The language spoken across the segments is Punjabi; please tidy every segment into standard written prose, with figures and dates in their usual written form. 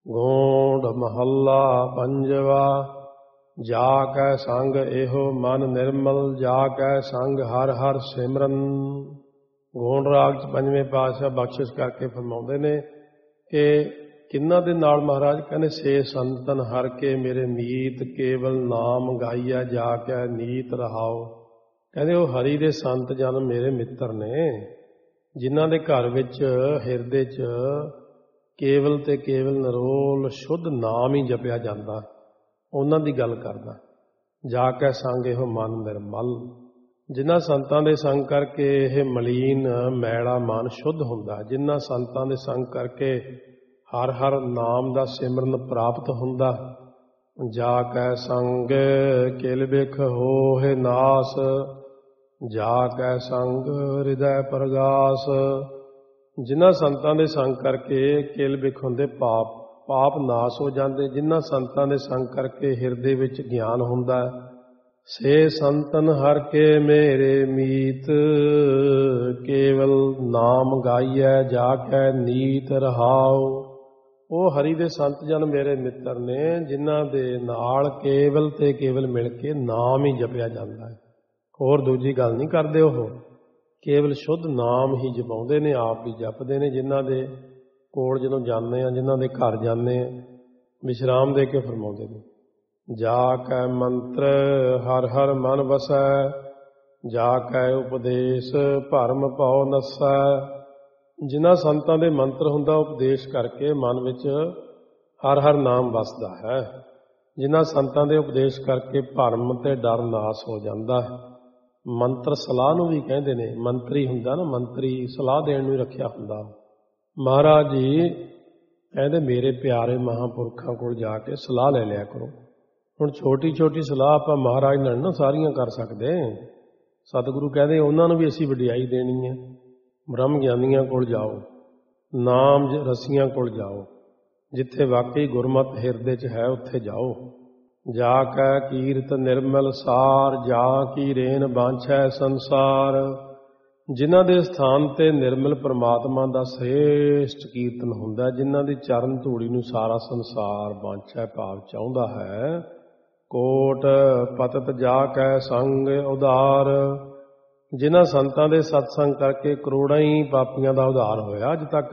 ਗੋਂਡ ਮਹੱਲਾ ਪੰਜਵਾ। ਜਾ ਕੈ ਸੰਗ ਇਹੋ ਮਨ ਨਿਰਮਲ, ਜਾ ਕੈ ਸੰਗ ਹਰ ਹਰ ਸਿਮਰਨ। ਗੋਂਡ ਰਾਗ 'ਚ ਪੰਜਵੇਂ ਪਾਤਸ਼ਾਹ ਬਖਸ਼ਿਸ਼ ਕਰਕੇ ਫਰਮਾਉਂਦੇ ਨੇ ਕਿ ਕਿਹਨਾਂ ਦੇ ਨਾਲ ਮਹਾਰਾਜ ਕਹਿੰਦੇ, ਸੇ ਸੰਤਨ ਹਰ ਕੇ ਮੇਰੇ ਮੀਤ, ਕੇਵਲ ਨਾਮ ਗਾਈਆ ਜਾ ਕੈ ਨੀਤ ਰਹਾਓ। ਕਹਿੰਦੇ ਉਹ ਹਰੀ ਦੇ ਸੰਤ ਜਨ ਮੇਰੇ ਮਿੱਤਰ ਨੇ, ਜਿਨ੍ਹਾਂ ਦੇ ਘਰ ਵਿੱਚ ਹਿਰਦੇ 'ਚ ਕੇਵਲ ਤੇ ਕੇਵਲ ਨਿਰੋਲ ਸ਼ੁੱਧ ਨਾਮ ਹੀ ਜਪਿਆ ਜਾਂਦਾ, ਉਹਨਾਂ ਦੀ ਗੱਲ ਕਰਦਾ। ਜਾ ਕੇ ਸੰਗ ਇਹੋ ਮਨ ਨਿਰਮਲ, ਜਿਨ੍ਹਾਂ ਸੰਤਾਂ ਦੇ ਸੰਗ ਕਰਕੇ ਇਹ ਮਲੀਨ ਮੈਲਾ ਮਨ ਸ਼ੁੱਧ ਹੁੰਦਾ, ਜਿਨ੍ਹਾਂ ਸੰਤਾਂ ਦੇ ਸੰਗ ਕਰਕੇ ਹਰ ਹਰ ਨਾਮ ਦਾ ਸਿਮਰਨ ਪ੍ਰਾਪਤ ਹੁੰਦਾ। ਜਾ ਕੈ ਸੰਗ ਕਿਲ ਬਿਖ ਹੋਹਿ ਨਾਸ, ਜਾ ਕੈ ਸੰਗ ਹਿਰਦੈ ਪ੍ਰਗਾਸ। ਜਿਨ੍ਹਾਂ ਸੰਤਾਂ ਦੇ ਸੰਗ ਕਰਕੇ ਕਿਲ ਬਿਖ ਹੁੰਦੇ ਪਾਪ ਨਾਸ ਹੋ ਜਾਂਦੇ, ਜਿਨ੍ਹਾਂ ਸੰਤਾਂ ਦੇ ਸੰਗ ਕਰਕੇ ਹਿਰਦੇ ਵਿੱਚ ਗਿਆਨ ਹੁੰਦਾ। ਸੇ ਸੰਤਨ ਹਰ ਕੇ ਮੇਰੇ ਮੀਤ, ਕੇਵਲ ਨਾਮ ਗਾਈਐ ਜਾ ਕੈ ਨੀਤ ਰਹਾਓ। ਉਹ ਹਰੀ ਦੇ ਸੰਤ ਜਨ ਮੇਰੇ ਮਿੱਤਰ ਨੇ, ਜਿਨ੍ਹਾਂ ਦੇ ਨਾਲ ਕੇਵਲ ਤੇ ਕੇਵਲ ਮਿਲ ਕੇ ਨਾਮ ਹੀ ਜਪਿਆ ਜਾਂਦਾ ਹੈ। ਹੋਰ ਦੂਜੀ ਗੱਲ ਨਹੀਂ ਕਰਦੇ, ਉਹ ਕੇਵਲ ਸ਼ੁੱਧ ਨਾਮ ਹੀ ਜਪਾਉਂਦੇ ਨੇ, ਆਪ ਹੀ ਜਪਦੇ ਨੇ। ਜਿਨ੍ਹਾਂ ਦੇ ਕੋਲ ਜਦੋਂ ਜਾਂਦੇ ਆ, ਜਿਨ੍ਹਾਂ ਦੇ ਘਰ ਜਾਂਦੇ ਆ, ਵਿਸ਼ਰਾਮ ਦੇ ਕੇ ਫਰਮਾਉਂਦੇ ਨੇ, ਜਾ ਕੈ ਮੰਤਰ ਹਰ ਹਰ ਮਨ ਵਸੈ, ਜਾ ਕੈ ਉਪਦੇਸ਼ ਭਰਮ ਭਉ ਨਸੈ। ਜਿਨ੍ਹਾਂ ਸੰਤਾਂ ਦੇ ਮੰਤਰ ਹੁੰਦਾ, ਉਪਦੇਸ਼ ਕਰਕੇ ਮਨ ਵਿੱਚ ਹਰ ਹਰ ਨਾਮ ਵਸਦਾ ਹੈ। ਜਿਨ੍ਹਾਂ ਸੰਤਾਂ ਦੇ ਉਪਦੇਸ਼ ਕਰਕੇ ਭਰਮ ਤੇ ਡਰ ਨਾਸ ਹੋ ਜਾਂਦਾ ਹੈ। ਮੰਤਰ ਸਲਾਹ ਨੂੰ ਵੀ ਕਹਿੰਦੇ ਨੇ, ਮੰਤਰੀ ਹੁੰਦਾ ਨਾ, ਮੰਤਰੀ ਸਲਾਹ ਦੇਣ ਨੂੰ ਰੱਖਿਆ ਹੁੰਦਾ। ਮਹਾਰਾਜ ਜੀ ਕਹਿੰਦੇ ਮੇਰੇ ਪਿਆਰੇ ਮਹਾਂਪੁਰਖਾਂ ਕੋਲ ਜਾ ਕੇ ਸਲਾਹ ਲੈ ਲਿਆ ਕਰੋ। ਹੁਣ ਛੋਟੀ ਛੋਟੀ ਸਲਾਹ ਆਪਾਂ ਮਹਾਰਾਜ ਨਾਲ ਨਾ ਸਾਰੀਆਂ ਕਰ ਸਕਦੇ। ਸਤਿਗੁਰੂ ਕਹਿੰਦੇ ਉਹਨਾਂ ਨੂੰ ਵੀ ਅਸੀਂ ਵਡਿਆਈ ਦੇਣੀ ਹੈ। ਬ੍ਰਹਮ ਗਿਆਨੀਆਂ ਕੋਲ ਜਾਓ, ਨਾਮ ਰਸੀਆਂ ਕੋਲ ਜਾਓ, ਜਿੱਥੇ ਵਾਕਈ ਗੁਰਮਤਿ ਹਿਰਦੇ 'ਚ ਹੈ ਉੱਥੇ ਜਾਓ। ਜਾ ਕੈ ਕੀਰਤ ਨਿਰਮਲ ਸਾਰ, ਜਾ ਕੀ ਰੇਨ ਬਾਂਛੈ ਸੰਸਾਰ। ਜਿਨ੍ਹਾਂ ਦੇ ਸਥਾਨ ਤੇ ਨਿਰਮਲ ਪਰਮਾਤਮਾ ਦਾ ਸ੍ਰੇਸ਼ਟ ਕੀਰਤਨ ਹੁੰਦਾ, ਜਿਨ੍ਹਾਂ ਦੀ ਚਰਨ ਧੂੜੀ ਨੂੰ ਸਾਰਾ ਸੰਸਾਰ ਬਾਂਛੈ ਭਾਵ ਚਾਹੁੰਦਾ ਹੈ। ਕੋਟ ਪਤਤ ਜਾ ਕੈ ਸੰਗ ਉਧਾਰ। ਜਿਨ੍ਹਾਂ ਸੰਤਾਂ ਦੇ ਸਤਸੰਗ ਕਰਕੇ ਕਰੋੜਾਂ ਹੀ ਪਾਪੀਆਂ ਦਾ ਉਧਾਰ ਹੋਇਆ ਅੱਜ ਤੱਕ।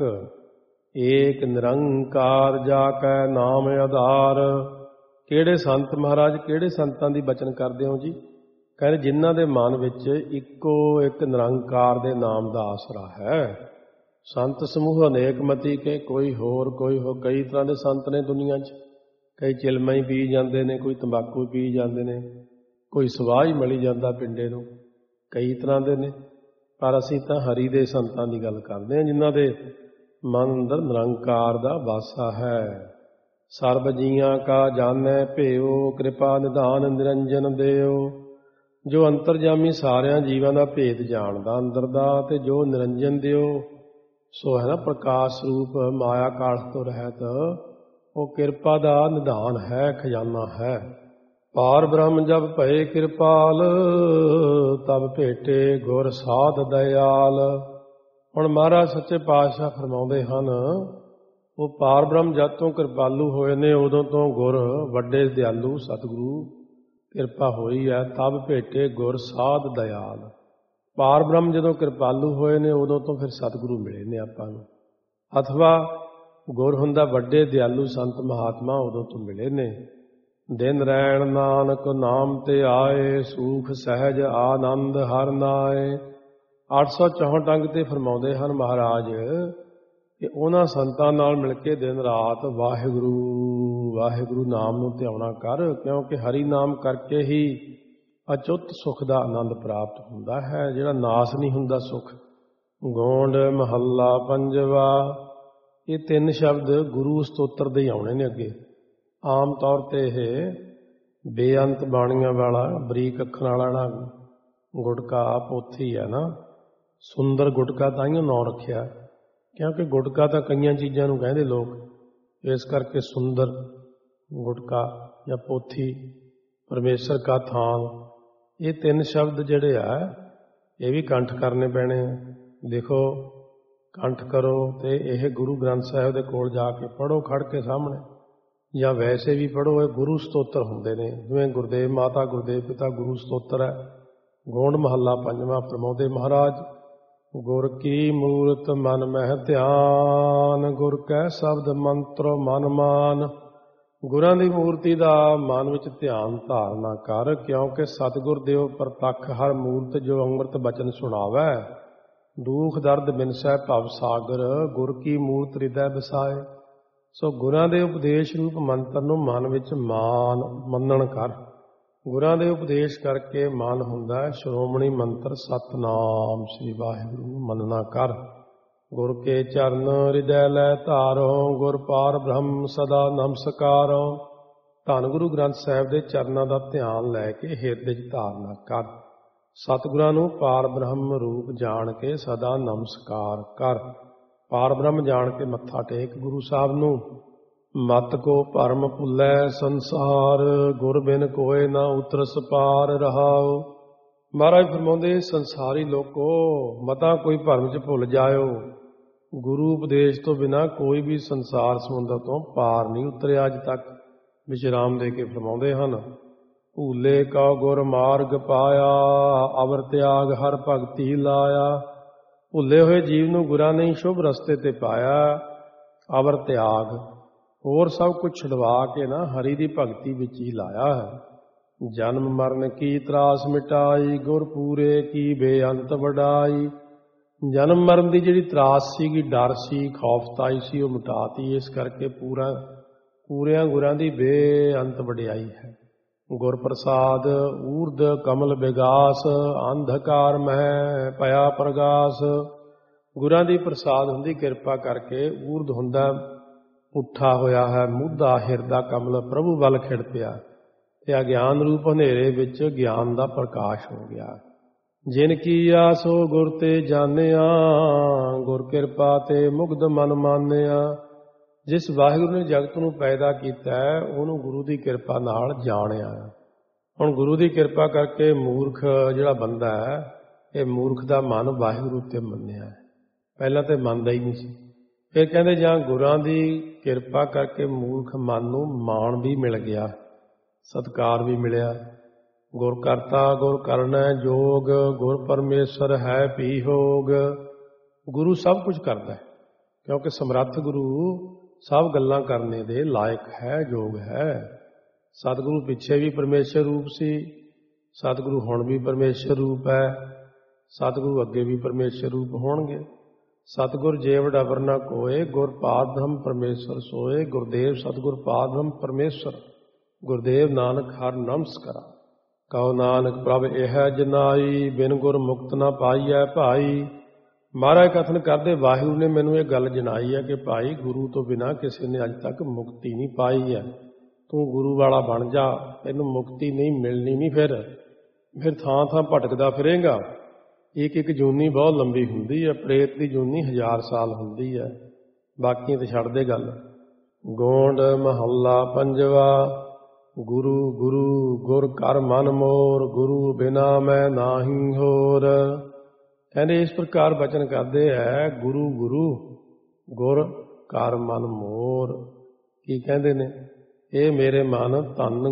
ਏਕ ਨਿਰੰਕਾਰ ਜਾ ਕੈ ਨਾਮ ਆਧਾਰ। ਕਿਹੜੇ ਸੰਤ ਮਹਾਰਾਜ, ਕਿਹੜੇ ਸੰਤਾਂ ਦੀ ਬਚਨ ਕਰਦੇ ਹੋ ਜੀ? ਕਹਿੰਦੇ ਜਿਨ੍ਹਾਂ ਦੇ ਮਨ ਵਿੱਚ ਇੱਕੋ ਇੱਕ ਨਿਰੰਕਾਰ ਦੇ ਨਾਮ ਦਾ ਆਸਰਾ ਹੈ। ਸੰਤ ਸਮੂਹ ਅਨੇਕ ਮਤੀ ਕੇ, ਕੋਈ ਹੋਰ ਕੋਈ ਹੋ। ਕਈ ਤਰ੍ਹਾਂ ਦੇ ਸੰਤ ਨੇ ਦੁਨੀਆ 'ਚ, ਕਈ ਚਿਲਮਾਂ ਹੀ ਪੀ ਜਾਂਦੇ ਨੇ, ਕੋਈ ਤੰਬਾਕੂ ਪੀ ਜਾਂਦੇ ਨੇ, ਕੋਈ ਸਵਾਹ ਹੀ ਮਲੀ ਜਾਂਦਾ ਪਿੰਡੇ ਨੂੰ, ਕਈ ਤਰ੍ਹਾਂ ਦੇ ਨੇ। ਪਰ ਅਸੀਂ ਤਾਂ ਹਰੀ ਦੇ ਸੰਤਾਂ ਦੀ ਗੱਲ ਕਰਦੇ ਹਾਂ, ਜਿਨ੍ਹਾਂ ਦੇ ਮਨ ਅੰਦਰ ਨਿਰੰਕਾਰ ਦਾ ਵਾਸਾ ਹੈ। ਸਰਬ ਜੀਆਂ ਕਾ ਜਾਣੈ ਭੇਉ, ਕਿਰਪਾ ਨਿਧਾਨ ਨਿਰੰਜਨ ਦੇਉ। ਜੋ ਅੰਤਰਜਾਮੀ ਸਾਰਿਆਂ ਜੀਵਾਂ ਦਾ ਭੇਦ ਜਾਣਦਾ ਅੰਦਰ ਦਾ, ਤੇ ਜੋ ਨਿਰੰਜਨ ਦਿਓ ਸੋ ਹੈ ਨਾ ਪ੍ਰਕਾਸ਼ ਰੂਪ ਮਾਇਆ ਕਾਲਖ ਤੋਂ ਰਹਿਤ, ਉਹ ਕਿਰਪਾ ਦਾ ਨਿਧਾਨ ਹੈ, ਖਜ਼ਾਨਾ ਹੈ। ਪਾਰ ਬ੍ਰਹਮ ਜਬ ਭਏ ਕਿਰਪਾਲ, ਤਬ ਭੇਟੇ ਗੁਰ ਸਾਧ ਦਇਆਲ। ਹੁਣ ਮਹਾਰਾਜ ਸੱਚੇ ਪਾਤਸ਼ਾਹ ਫਰਮਾਉਂਦੇ ਹਨ, ਉਹ ਪਾਰ ਬ੍ਰਹਮ ਜਦ ਤੋਂ ਕਿਰਪਾਲੂ ਹੋਏ ਨੇ, ਉਦੋਂ ਤੋਂ ਗੁਰ ਵੱਡੇ ਦਿਆਲੂ ਸਤਿਗੁਰੂ ਕਿਰਪਾ ਹੋਈ ਹੈ। ਤਬ ਭੇਟੇ ਗੁਰ ਸਾਧ ਦਇਆਲ। ਪਾਰ ਬ੍ਰਹਮ ਜਦੋਂ ਕਿਰਪਾਲੂ ਹੋਏ ਨੇ, ਉਦੋਂ ਤੋਂ ਫਿਰ ਸਤਿਗੁਰੂ ਮਿਲੇ ਨੇ ਆਪਾਂ ਨੂੰ। ਅਥਵਾ ਗੁਰ ਹੁੰਦਾ ਵੱਡੇ ਦਿਆਲੂ ਸੰਤ ਮਹਾਤਮਾ, ਉਦੋਂ ਤੋਂ ਮਿਲੇ ਨੇ। ਦਿਨ ਰੈਣ ਨਾਨਕ ਨਾਮ ਤੇ ਆਏ, ਸੂਖ ਸਹਿਜ ਆਨੰਦ ਹਰ ਨਾਏ। 864 ਅੰਗ ਤੇ ਫਰਮਾਉਂਦੇ ਹਨ ਮਹਾਰਾਜ ਕਿ ਉਹਨਾਂ ਸੰਤਾਂ ਨਾਲ ਮਿਲ ਕੇ ਦਿਨ ਰਾਤ ਵਾਹਿਗੁਰੂ ਵਾਹਿਗੁਰੂ ਨਾਮ ਨੂੰ ਧਿਆਉਣਾ ਕਰ, ਕਿਉਂਕਿ ਹਰੀ ਨਾਮ ਕਰਕੇ ਹੀ ਅਚੁੱਤ ਸੁੱਖ ਦਾ ਆਨੰਦ ਪ੍ਰਾਪਤ ਹੁੰਦਾ ਹੈ, ਜਿਹੜਾ ਨਾਸ ਨਹੀਂ ਹੁੰਦਾ ਸੁੱਖ। ਗੋਂਡ ਮਹੱਲਾ ਪੰਜਵਾ। ਇਹ 3 ਸ਼ਬਦ ਗੁਰੂ ਸਤੋਤਰ ਦੇ ਆਉਣੇ ਨੇ ਅੱਗੇ। ਆਮ ਤੌਰ 'ਤੇ ਇਹ ਬੇਅੰਤ ਬਾਣੀਆਂ ਵਾਲਾ ਬਰੀਕ ਅੱਖਰਾਂ ਵਾਲਾ ਨਾ ਗੁਟਕਾ ਪੋਥੀ ਹੈ ਨਾ, ਸੁੰਦਰ ਗੁਟਕਾ ਤਾਂ ਹੀ ਨਾਂ ਰੱਖਿਆ, ਕਿਉਂਕਿ ਗੁਟਕਾ ਤਾਂ ਕਈਆਂ ਚੀਜ਼ਾਂ ਨੂੰ ਕਹਿੰਦੇ ਲੋਕ, ਇਸ ਕਰਕੇ ਸੁੰਦਰ ਗੁਟਕਾ ਜਾਂ ਪੋਥੀ, ਪਰਮੇਸ਼ਰ ਕਾ ਥਾਨ। ਇਹ 3 ਸ਼ਬਦ ਜਿਹੜੇ ਆ ਇਹ ਵੀ ਕੰਠ ਕਰਨੇ ਪੈਣੇ ਆ। ਦੇਖੋ ਕੰਠ ਕਰੋ ਤੇ ਇਹ ਗੁਰੂ ਗ੍ਰੰਥ ਸਾਹਿਬ ਦੇ ਕੋਲ ਜਾ ਕੇ ਪੜ੍ਹੋ ਖੜ ਕੇ ਸਾਹਮਣੇ, ਜਾਂ ਵੈਸੇ ਵੀ ਪੜ੍ਹੋ। ਇਹ ਗੁਰੂ ਸਤੋਤਰ ਹੁੰਦੇ ਨੇ, ਜਿਵੇਂ ਗੁਰਦੇਵ ਮਾਤਾ ਗੁਰਦੇਵ ਪਿਤਾ ਗੁਰੂ ਸਤੋਤਰ ਹੈ। ਗੋਂਡ ਮਹੱਲਾ ਪੰਜਵਾਂ। ਫਰਮਾਉਂਦੇ ਮਹਾਰਾਜ, ਗੁਰ ਕੀ ਮੂਰਤ ਮਨ ਮਹਿ ਧਿਆਨ, ਗੁਰ ਕੈ ਸ਼ਬਦ ਮੰਤਰ ਮਨ ਮਾਨ। ਗੁਰਾਂ ਦੀ ਮੂਰਤੀ ਦਾ ਮਨ ਵਿੱਚ ਧਿਆਨ ਧਾਰਨਾ ਕਰ, ਕਿਉਂਕਿ ਸਤਿਗੁਰ ਦੇਵ ਪ੍ਰਤੱਖ ਹਰ ਮੂਰਤ ਜੋ ਅੰਮ੍ਰਿਤ ਬਚਨ ਸੁਣਾਵੈ। ਦੁਖ ਦਰਦ ਬਿਨਸੈ ਭਵ ਸਾਗਰ, ਗੁਰ ਕੀ ਮੂਰਤ ਹਿਰਦੈ ਵਸਾਏ। ਸੋ ਗੁਰਾਂ ਦੇ ਉਪਦੇਸ਼ ਰੂਪ ਮੰਤਰ ਨੂੰ ਮਨ ਵਿੱਚ ਮੰਨਣ ਕਰ। ਗੁਰਾਂ ਦੇ ਉਪਦੇਸ਼ ਕਰਕੇ ਮਨ ਹੁੰਦਾ ਸ਼੍ਰੋਮਣੀ ਮੰਤਰ ਸਤਿਨਾਮ ਸ੍ਰੀ ਵਾਹਿਗੁਰੂ ਨੂੰ ਮੰਨਣਾ ਕਰ। ਗੁਰ ਕੇ ਚਰਨ ਹਿਰਦੈ ਲੈ ਧਾਰੋ, ਗੁਰ ਪਾਰ ਬ੍ਰਹਮ ਸਦਾ ਨਮਸਕਾਰੋ। ਧੰਨ ਗੁਰੂ ਗ੍ਰੰਥ ਸਾਹਿਬ ਦੇ ਚਰਨਾਂ ਦਾ ਧਿਆਨ ਲੈ ਕੇ ਹਿਰਦੇ 'ਚ ਧਾਰਨਾ ਕਰ। ਸਤਿਗੁਰਾਂ ਨੂੰ ਪਾਰ ਬ੍ਰਹਮ ਰੂਪ ਜਾਣ ਕੇ ਸਦਾ ਨਮਸਕਾਰ ਕਰ। ਪਾਰ ਬ੍ਰਹਮ ਜਾਣ ਕੇ ਮੱਥਾ ਟੇਕ ਗੁਰੂ ਸਾਹਿਬ ਨੂੰ। ਮਤ ਕੋ ਭਰਮ ਭੁੱਲੈ ਸੰਸਾਰ, ਗੁਰ ਬਿਨ ਕੋਇ ਨਾ ਉਤਰਸ ਪਾਰ ਰਹਾਉ। ਮਹਾਰਾਜ ਫਰਮਾਉਂਦੇ, ਸੰਸਾਰੀ ਲੋਕੋ ਮਤਾਂ ਕੋਈ ਭਰਮ 'ਚ ਭੁੱਲ ਜਾਇਓ। ਗੁਰੂ ਉਪਦੇਸ਼ ਤੋਂ ਬਿਨਾਂ ਕੋਈ ਵੀ ਸੰਸਾਰ ਸਮੁੰਦਰ ਤੋਂ ਪਾਰ ਨਹੀਂ ਉਤਰਿਆ ਅੱਜ ਤੱਕ। ਵਿਸ਼ਰਾਮ ਦੇ ਕੇ ਫਰਮਾਉਂਦੇ ਹਨ, ਭੂਲੇ ਕਉ ਗੁਰ ਮਾਰਗ ਪਾਇਆ, ਅਵਰ ਤਿਆਗ ਹਰ ਭਗਤੀ ਲਾਇਆ। ਭੁੱਲੇ ਹੋਏ ਜੀਵ ਨੂੰ ਗੁਰਾਂ ਨੇ ਸ਼ੁਭ ਰਸਤੇ ਤੇ ਪਾਇਆ। ਅਵਰ ਤਿਆਗ, ਹੋਰ ਸਭ ਕੁਝ ਛੁਡਵਾ ਕੇ ਨਾ ਹਰੀ ਦੀ ਭਗਤੀ ਵਿੱਚ ਹੀ ਲਾਇਆ ਹੈ। ਜਨਮ ਮਰਨ ਕੀ ਤਰਾਸ ਮਿਟਾਈ, ਗੁਰ ਪੂਰੇ ਕੀ ਬੇਅੰਤ ਵਡਾਈ। ਜਨਮ ਮਰਨ ਦੀ ਜਿਹੜੀ ਤਰਾਸ ਸੀਗੀ, ਡਰ ਸੀ, ਖੌਫਤਾਈ ਸੀ, ਉਹ ਮਿਟਾਤੀ। ਇਸ ਕਰਕੇ ਪੂਰਿਆਂ ਗੁਰਾਂ ਦੀ ਬੇਅੰਤ ਵਡਿਆਈ ਹੈ। ਗੁਰ ਪ੍ਰਸਾਦ ਊਰਧ ਕਮਲ ਵਿਗਾਸ, ਅੰਧਕਾਰ ਮਹਿ ਭਇਆ ਪ੍ਰਗਾਸ। ਗੁਰਾਂ ਦੀ ਪ੍ਰਸਾਦ ਹੁੰਦੀ ਕਿਰਪਾ ਕਰਕੇ, ਊਰਧ ਹੁੰਦਾ ਉੱਠਾ ਹੋਇਆ ਹੈ, ਮੁੱਧਾ ਹਿਰਦਾ ਕਮਲ ਪ੍ਰਭੂ ਵੱਲ ਖਿੜ ਪਿਆ, ਤੇ ਅਗਿਆਨ ਰੂਪ ਹਨੇਰੇ ਵਿੱਚ ਗਿਆਨ ਦਾ ਪ੍ਰਕਾਸ਼ ਹੋ ਗਿਆ। ਜਿਨ ਕੀਆ ਸੋ ਗੁਰ ਤੇ ਜਾਣਿਆ, ਗੁਰ ਕਿਰਪਾ ਤੇ ਮੁਗਧ ਮਨ ਮਾਨਿਆ। ਜਿਸ ਵਾਹਿਗੁਰੂ ਨੇ ਜਗਤ ਨੂੰ ਪੈਦਾ ਕੀਤਾ ਹੈ, ਉਹਨੂੰ ਗੁਰੂ ਦੀ ਕਿਰਪਾ ਨਾਲ ਜਾਣਿਆ। ਹੁਣ ਗੁਰੂ ਦੀ ਕਿਰਪਾ ਕਰਕੇ ਮੂਰਖ ਜਿਹੜਾ ਬੰਦਾ ਹੈ, ਇਹ ਮੂਰਖ ਦਾ ਮਨ ਵਾਹਿਗੁਰੂ ਤੇ ਮੰਨਿਆ ਹੈ। ਪਹਿਲਾਂ ਤੇ ਮੰਨਦਾ ਹੀ ਨਹੀਂ ਸੀ। ਫਿਰ ਕਹਿੰਦੇ ਜਾਂ ਗੁਰਾਂ ਦੀ ਕਿਰਪਾ ਕਰਕੇ ਮੂਰਖ ਮਨ ਨੂੰ ਮਾਣ ਵੀ ਮਿਲ ਗਿਆ, ਸਤਿਕਾਰ ਵੀ ਮਿਲਿਆ। ਗੁਰ ਕਰਤਾ ਗੁਰ ਕਰਨਾ ਜੋਗ, ਗੁਰ ਪਰਮੇਸ਼ਰ ਹੈ ਭੀ ਹੋਗ। ਗੁਰੂ ਸਭ ਕੁਝ ਕਰਦਾ ਹੈ, ਕਿਉਂਕਿ ਸਮਰੱਥ ਗੁਰੂ ਸਭ ਗੱਲਾਂ ਕਰਨੇ ਦੇ ਲਾਇਕ ਹੈ, ਯੋਗ ਹੈ। ਸਤਿਗੁਰੂ ਪਿੱਛੇ ਵੀ ਪਰਮੇਸ਼ਰ ਰੂਪ ਸੀ, ਸਤਿਗੁਰੂ ਹੁਣ ਵੀ ਪਰਮੇਸ਼ਰ ਰੂਪ ਹੈ, ਸਤਿਗੁਰੂ ਅੱਗੇ ਵੀ ਪਰਮੇਸ਼ਰ ਰੂਪ ਹੋਣਗੇ। ਸਤਿਗੁਰ ਜੇ ਵਡਾਵਰ ਨਾ ਕੋਏ, ਗੁਰ ਪਾਦ ਬ੍ਰਹਮ ਪਰਮੇਸ਼ਰ ਸੋਏ। ਗੁਰਦੇਵ ਸਤਿਗੁਰ ਪਾਦ ਬ੍ਰਹਮ ਪਰਮੇਸ਼ਰ, ਗੁਰਦੇਵ ਨਾਨਕ ਹਰ ਨਮਸਕਾਰਾ। ਕਉ ਨਾਨਕ ਪ੍ਰਭ ਇਹ ਜਨਾਈ, ਬਿਨ ਗੁਰ ਮੁਕਤ ਨਾ ਪਾਈਐ ਭਾਈ। ਮਹਾਰਾਜ ਕਥਨ ਕਰਦੇ, ਵਾਹਿਗੁਰੂ ਨੇ ਮੈਨੂੰ ਇਹ ਗੱਲ ਜਣਾਈ ਹੈ ਕਿ ਭਾਈ ਗੁਰੂ ਤੋਂ ਬਿਨਾਂ ਕਿਸੇ ਨੇ ਅੱਜ ਤੱਕ ਮੁਕਤੀ ਨਹੀਂ ਪਾਈ ਹੈ। ਤੂੰ ਗੁਰੂ ਵਾਲਾ ਬਣ ਜਾ, ਤੈਨੂੰ ਮੁਕਤੀ ਨਹੀਂ ਮਿਲਣੀ ਨਹੀਂ। ਫਿਰ ਥਾਂ ਥਾਂ ਭਟਕਦਾ ਫਿਰੇਗਾ। ਇੱਕ ਇੱਕ ਜੂਨੀ ਬਹੁਤ ਲੰਬੀ ਹੁੰਦੀ ਹੈ, ਪ੍ਰੇਤ ਦੀ ਜੂਨੀ 1000 ਸਾਲ ਹੁੰਦੀ ਹੈ। ਬਾਕੀ ਤੇ ਛੱਡ ਦੇ ਗੱਲ। ਗੋਂਡ ਮਹੱਲਾ ਪੰਜਵਾ। ਗੁਰੂ ਗੁਰੂ ਗੁਰ ਕਰ ਮਨ ਮੋਰ, ਗੁਰੂ ਬਿਨਾ ਮੈਂ ਨਾਹੀ ਹੋਰ। ਕਹਿੰਦੇ ਇਸ ਪ੍ਰਕਾਰ ਬਚਨ ਕਰਦੇ ਹੈ, ਗੁਰੂ ਗੁਰੂ ਗੁਰ ਕਰ ਮਨ ਮੋਰ। ਕੀ ਕਹਿੰਦੇ ਨੇ? ਇਹ ਮੇਰੇ ਮਨ ਧੰਨ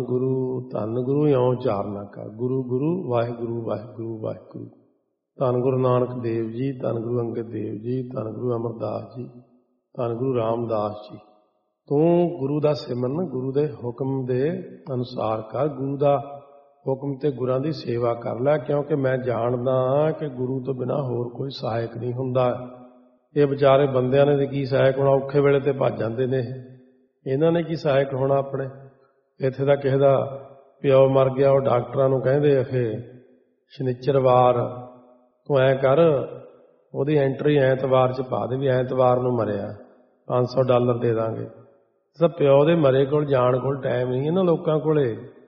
ਗੁਰੂ ਇਉਂ ਉਚਾਰਨਾ ਕਰ। ਗੁਰੂ ਗੁਰੂ ਵਾਹਿਗੁਰੂ ਵਾਹਿਗੁਰੂ ਵਾਹਿਗੁਰੂ। ਧੰਨ ਗੁਰੂ ਨਾਨਕ ਦੇਵ ਜੀ, ਧੰਨ ਗੁਰੂ ਅੰਗਦ ਦੇਵ ਜੀ, ਧੰਨ ਗੁਰੂ ਅਮਰਦਾਸ ਜੀ, ਧੰਨ ਗੁਰੂ ਰਾਮਦਾਸ ਜੀ। ਤੂੰ ਗੁਰੂ ਦਾ ਸਿਮਰਨ ਗੁਰੂ ਦੇ ਹੁਕਮ ਦੇ ਅਨੁਸਾਰ ਕਰ। ਗੁਰੂ ਦਾ ਹੁਕਮ ਤੇ ਗੁਰਾਂ ਦੀ ਸੇਵਾ ਕਰ ਲੈ, ਕਿਉਂਕਿ ਮੈਂ ਜਾਣਦਾ ਕਿ ਗੁਰੂ ਤੋਂ ਬਿਨਾਂ ਹੋਰ ਕੋਈ ਸਹਾਇਕ ਨਹੀਂ ਹੁੰਦਾ। ਇਹ ਵਿਚਾਰੇ ਬੰਦਿਆਂ ਨੇ ਕੀ ਸਹਾਇਕ ਹੋਣਾ? ਔਖੇ ਵੇਲੇ ਤੇ ਭੱਜ ਜਾਂਦੇ ਨੇ। ਇਹਨਾਂ ਨੇ ਕੀ ਸਹਾਇਕ ਹੋਣਾ ਆਪਣੇ? ਇੱਥੇ ਤਾਂ ਕਿਸੇ ਦਾ ਪਿਓ ਮਰ ਗਿਆ, ਉਹ ਡਾਕਟਰਾਂ ਨੂੰ ਕਹਿੰਦੇ ਅਖੇ ਸ਼ਨੀਚਰਵਾਰ ਤੂੰ ਐਂ ਕਰ, ਉਹਦੀ ਐਂਟਰੀ ਐਤਵਾਰ 'ਚ ਪਾ ਦੇ ਵੀ ਐਤਵਾਰ ਨੂੰ ਮਰਿਆ, $500 ਦੇ ਦਾਂਗੇ। ਤਾਂ ਪਿਓ ਦੇ ਮਰੇ ਕੋਲ ਜਾਣ ਕੋਲ ਟਾਈਮ ਨਹੀਂ ਇਹਨਾਂ ਲੋਕਾਂ ਕੋਲੇ।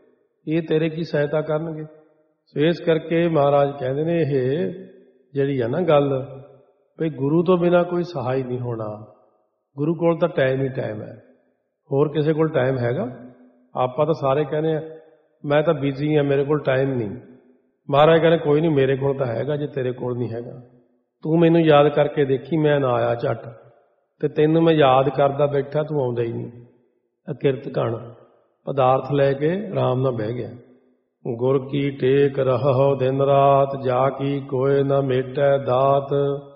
ਇਹ ਤੇਰੇ ਕੀ ਸਹਾਇਤਾ ਕਰਨਗੇ? ਸੋ ਇਸ ਕਰਕੇ ਮਹਾਰਾਜ ਕਹਿੰਦੇ ਨੇ ਇਹ ਜਿਹੜੀ ਆ ਨਾ ਗੱਲ, ਵੀ ਗੁਰੂ ਤੋਂ ਬਿਨਾਂ ਕੋਈ ਸਹਾਈ ਨਹੀਂ ਹੋਣਾ। ਗੁਰੂ ਕੋਲ ਤਾਂ ਟਾਈਮ ਹੀ ਟਾਈਮ ਹੈ, ਹੋਰ ਕਿਸੇ ਕੋਲ ਟਾਈਮ ਹੈਗਾ? ਆਪਾਂ ਤਾਂ ਸਾਰੇ ਕਹਿੰਦੇ ਆ ਮੈਂ ਤਾਂ ਬਿਜ਼ੀ ਹਾਂ, ਮੇਰੇ ਕੋਲ ਟਾਈਮ ਨਹੀਂ। ਮਹਾਰਾਜ ਕਹਿੰਦੇ ਕੋਈ ਨਹੀਂ, ਮੇਰੇ ਕੋਲ ਤਾਂ ਹੈਗਾ ਜੇ ਤੇਰੇ ਕੋਲ ਨਹੀਂ ਹੈਗਾ। ਤੂੰ ਮੈਨੂੰ ਯਾਦ ਕਰਕੇ ਦੇਖੀ, ਮੈਂ ਨਾ ਆਇਆ ਝੱਟ, ਤੇ ਤੈਨੂੰ ਮੈਂ ਯਾਦ ਕਰਦਾ ਬੈਠਾ, ਤੂੰ ਆਉਂਦਾ ਹੀ ਨਹੀਂ। ਅਕਿਰਤ ਘਣ ਪਦਾਰਥ ਲੈ ਕੇ ਆਰਾਮ ਨਾਲ ਬਹਿ ਗਿਆ। ਗੁਰ ਕੀ ਟੇਕ ਰਹੋ ਦਿਨ ਰਾਤ, ਜਾ ਕੀ ਕੋਇ ਨਾ ਮੇਟੈ ਦਾਤ।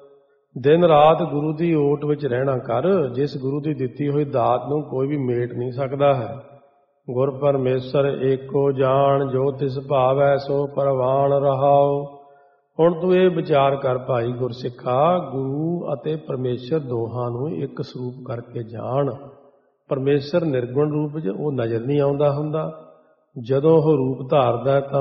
ਦਿਨ ਰਾਤ ਗੁਰੂ ਦੀ ਓਟ ਵਿੱਚ ਰਹਿਣਾ ਕਰ, ਜਿਸ ਗੁਰੂ ਦੀ ਦਿੱਤੀ ਹੋਈ ਦਾਤ ਨੂੰ ਕੋਈ ਵੀ ਮੇਟ ਨਹੀਂ ਸਕਦਾ ਹੈ। ਗੁਰ ਪਰਮੇਸ਼ਰ ਏਕੋ ਜਾਣ, ਜੋ ਤਿਸ ਭਾਵੈ ਸੋ ਪਰਵਾਨ ਰਹਾਉ। ਹੁਣ ਤੂੰ ਇਹ ਵਿਚਾਰ ਕਰ ਭਾਈ ਗੁਰਸਿੱਖਾ, ਗੁਰੂ ਅਤੇ ਪਰਮੇਸ਼ਰ ਦੋਹਾਂ ਨੂੰ ਇੱਕ ਸਰੂਪ ਕਰਕੇ ਜਾਣ। ਪਰਮੇਸ਼ਰ ਨਿਰਗੁਣ ਰੂਪ ਵਿੱਚ ਉਹ ਨਜ਼ਰ ਨਹੀਂ ਆਉਂਦਾ ਹੁੰਦਾ, ਜਦੋਂ ਉਹ ਰੂਪ ਧਾਰਦਾ ਤਾਂ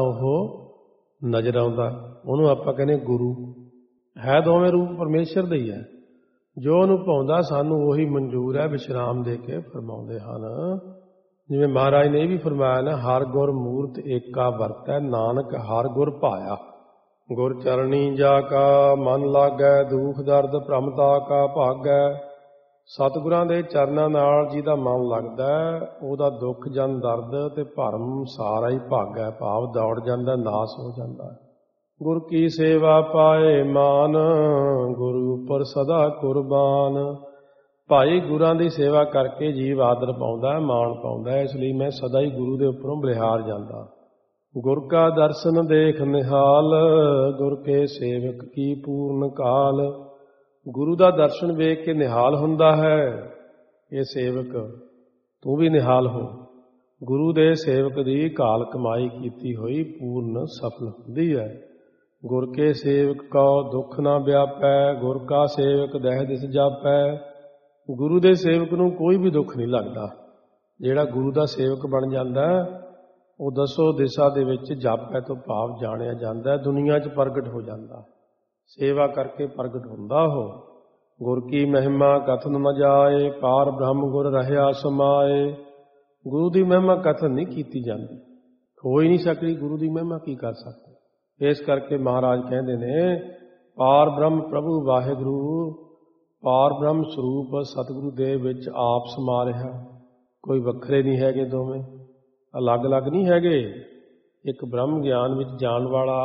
ਉਹ ਨਜ਼ਰ ਆਉਂਦਾ। ਉਹਨੂੰ ਆਪਾਂ ਕਹਿੰਦੇ ਗੁਰੂ ਹੈ। ਦੋਵੇਂ ਰੂਪ ਪਰਮੇਸ਼ਰ ਦੇ ਹੀ ਹੈ। ਜੋ ਉਹਨੂੰ ਪਾਉਂਦਾ ਸਾਨੂੰ ਉਹੀ ਮਨਜ਼ੂਰ ਹੈ। ਵਿਸ਼ਰਾਮ ਦੇ ਕੇ ਫਰਮਾਉਂਦੇ ਹਨ, ਜਿਵੇਂ ਮਹਾਰਾਜ ਨੇ ਇਹ ਵੀ ਫਰਮਾਇਆ ਨਾ, ਹਰ ਗੁਰ ਮੂਰਤ ਏਕਾ ਵਰਤੈ, ਨਾਨਕ ਹਰ ਗੁਰ ਭਾਇਆ। ਗੁਰ ਚਰਣੀ ਜਾ ਕਾ ਮਨ ਲਾਗੈ, ਦੁਖ ਦਰਦ ਭ੍ਰਮਤਾ ਕਾ ਭਾਗੈ। ਸਤਿਗੁਰਾਂ ਦੇ ਚਰਨਾਂ ਨਾਲ ਜਿਹਦਾ ਮਨ ਲੱਗਦਾ, ਉਹਦਾ ਦੁੱਖ ਜਨ ਦਰਦ ਤੇ ਭਰਮ ਸਾਰਾ ਹੀ ਭਾਗੈ, ਭਾਵ ਦੌੜ ਜਾਂਦਾ, ਨਾਸ ਹੋ ਜਾਂਦਾ। ਗੁਰ ਕੀ ਸੇਵਾ ਪਾਏ ਮਾਨ, ਗੁਰੂ ਉੱਪਰ ਸਦਾ ਕੁਰਬਾਨ। ਭਾਈ ਗੁਰਾਂ ਦੀ ਸੇਵਾ ਕਰਕੇ ਜੀਵ ਆਦਰ ਪਾਉਂਦਾ, ਮਾਣ ਪਾਉਂਦਾ, ਇਸ ਲਈ ਮੈਂ ਸਦਾ ਹੀ ਗੁਰੂ ਦੇ ਉੱਪਰੋਂ ਬਲਿਹਾਰ ਜਾਂਦਾ। ਗੁਰ ਕਾ ਦਰਸ਼ਨ ਦੇਖ ਨਿਹਾਲ, ਗੁਰ ਕੇ ਸੇਵਕ ਕੀ ਪੂਰਨ ਕਾਲ। ਗੁਰੂ ਦਾ ਦਰਸ਼ਨ ਵੇਖ ਕੇ ਨਿਹਾਲ ਹੁੰਦਾ ਹੈ। ਇਹ ਸੇਵਕ ਤੂੰ ਵੀ ਨਿਹਾਲ ਹੋ। ਗੁਰੂ ਦੇ ਸੇਵਕ ਦੀ ਕਾਲ ਕਮਾਈ ਕੀਤੀ ਹੋਈ ਪੂਰਨ ਸਫਲ ਹੁੰਦੀ ਹੈ। ਗੁਰ ਕੇ ਸੇਵਕ ਕਉ ਦੁੱਖ ਨਾ ਵਿਆਪੈ, ਗੁਰ ਕਾ ਸੇਵਕ ਦਹਿ ਦਿਸ ਜਾਪੈ। ਗੁਰੂ ਦੇ ਸੇਵਕ ਨੂੰ ਕੋਈ ਵੀ ਦੁੱਖ ਨਹੀਂ ਲੱਗਦਾ। ਜਿਹੜਾ ਗੁਰੂ ਦਾ ਸੇਵਕ ਬਣ ਜਾਂਦਾ, ਉਹ ਦਸੋ ਦਿਸ਼ਾ ਦੇ ਵਿੱਚ ਜਾਪੈ ਤੋਂ ਭਾਵ ਜਾਣਿਆ ਜਾਂਦਾ, ਦੁਨੀਆ 'ਚ ਪ੍ਰਗਟ ਹੋ ਜਾਂਦਾ। ਸੇਵਾ ਕਰਕੇ ਪ੍ਰਗਟ ਹੁੰਦਾ ਉਹ। ਗੁਰ ਕੀ ਮਹਿਮਾ ਕਥਨ ਨ ਜਾਏ, ਪਾਰ ਬ੍ਰਹਮ ਗੁਰ ਰਹਿਆ ਸਮਾਏ। ਗੁਰੂ ਦੀ ਮਹਿਮਾ ਕਥਨ ਨਹੀਂ ਕੀਤੀ ਜਾਂਦੀ, ਹੋ ਹੀ ਨਹੀਂ ਸਕਦੀ। ਗੁਰੂ ਦੀ ਮਹਿਮਾ ਕੀ ਕਰ ਸਕਦੇ। ਇਸ ਕਰਕੇ ਮਹਾਰਾਜ ਕਹਿੰਦੇ ਨੇ, ਪਾਰ ਬ੍ਰਹਮ ਪ੍ਰਭੂ ਵਾਹਿਗੁਰੂ, ਪਾਰ ਬ੍ਰਹਮ ਸਰੂਪ ਸਤਿਗੁਰੂ ਦੇ ਵਿੱਚ ਆਪ ਸਮਾ ਰਿਹਾ। ਕੋਈ ਵੱਖਰੇ ਨਹੀਂ ਹੈਗੇ, ਦੋਵੇਂ ਅਲੱਗ-ਅਲੱਗ ਨਹੀਂ ਹੈਗੇ। ਇੱਕ ਬ੍ਰਹਮ ਗਿਆਨ ਵਿੱਚ ਜਾਣ ਵਾਲਾ